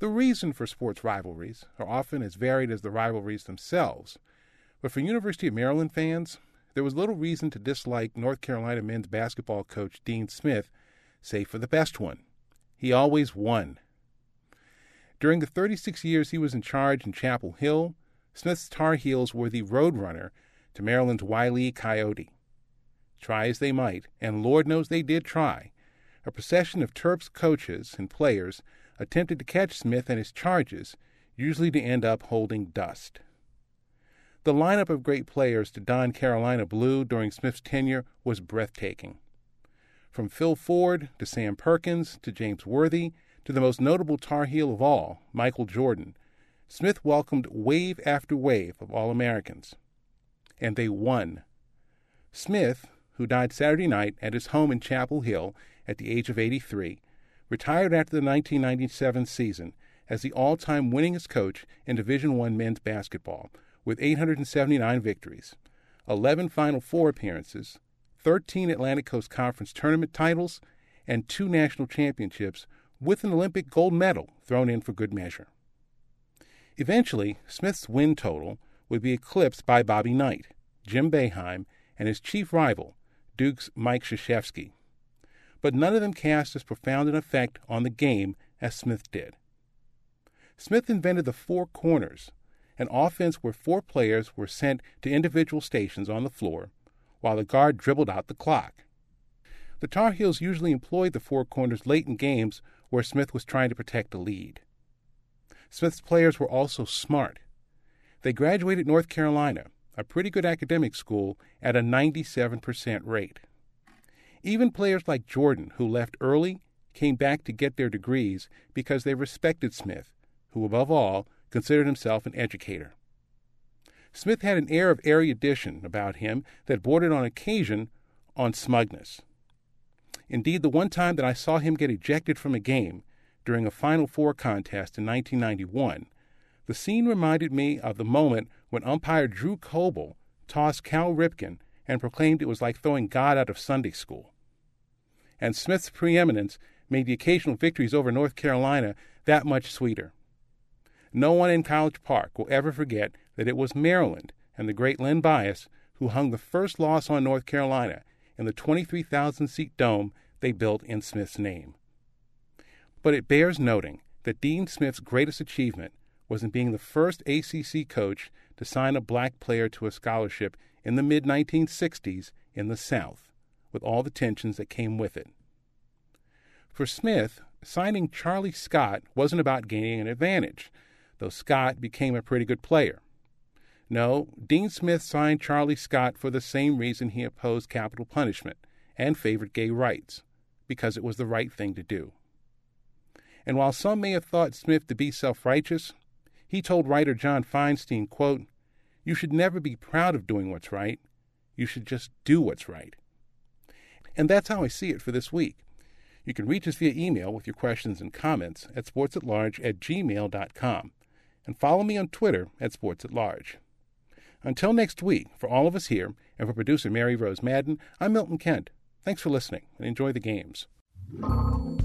The reason for sports rivalries are often as varied as the rivalries themselves. But for University of Maryland fans, there was little reason to dislike North Carolina men's basketball coach Dean Smith, save for the best one. He always won. During the 36 years he was in charge in Chapel Hill, Smith's Tar Heels were the roadrunner to Maryland's Wile E. Coyote. Try as they might, and Lord knows they did try, a procession of Terps coaches and players attempted to catch Smith and his charges, usually to end up holding dust. The lineup of great players to don Carolina blue during Smith's tenure was breathtaking. From Phil Ford to Sam Perkins to James Worthy to the most notable Tar Heel of all, Michael Jordan, Smith welcomed wave after wave of All-Americans. And they won. Smith, who died Saturday night at his home in Chapel Hill at the age of 83, retired after the 1997 season as the all-time winningest coach in Division I men's basketball, with 879 victories, 11 Final Four appearances, 13 Atlantic Coast Conference tournament titles, and 2 national championships with an Olympic gold medal thrown in for good measure. Eventually, Smith's win total would be eclipsed by Bobby Knight, Jim Boeheim, and his chief rival, Duke's Mike Krzyzewski. But none of them cast as profound an effect on the game as Smith did. Smith invented the four corners, an offense where 4 players were sent to individual stations on the floor, while the guard dribbled out the clock. The Tar Heels usually employed the 4 corners late in games where Smith was trying to protect a lead. Smith's players were also smart. They graduated North Carolina, a pretty good academic school, at a 97% rate. Even players like Jordan, who left early, came back to get their degrees because they respected Smith, who, above all, considered himself an educator. Smith had an air of erudition about him that bordered on occasion on smugness. Indeed, the one time that I saw him get ejected from a game during a Final Four contest in 1991, the scene reminded me of the moment when umpire Drew Coble tossed Cal Ripken and proclaimed it was like throwing God out of Sunday school. And Smith's preeminence made the occasional victories over North Carolina that much sweeter. No one in College Park will ever forget that it was Maryland and the great Len Bias who hung the first loss on North Carolina in the 23,000-seat dome they built in Smith's name. But it bears noting that Dean Smith's greatest achievement was in being the first ACC coach to sign a black player to a scholarship in the mid-1960s in the South, with all the tensions that came with it. For Smith, signing Charlie Scott wasn't about gaining an advantage, though Scott became a pretty good player. No, Dean Smith signed Charlie Scott for the same reason he opposed capital punishment and favored gay rights, because it was the right thing to do. And while some may have thought Smith to be self-righteous, he told writer John Feinstein, quote, "You should never be proud of doing what's right. You should just do what's right." And that's how I see it for this week. You can reach us via email with your questions and comments at sportsatlarge@gmail.com, and follow me on Twitter at sportsatlarge. Until next week, for all of us here, and for producer Mary Rose Madden, I'm Milton Kent. Thanks for listening, and enjoy the games.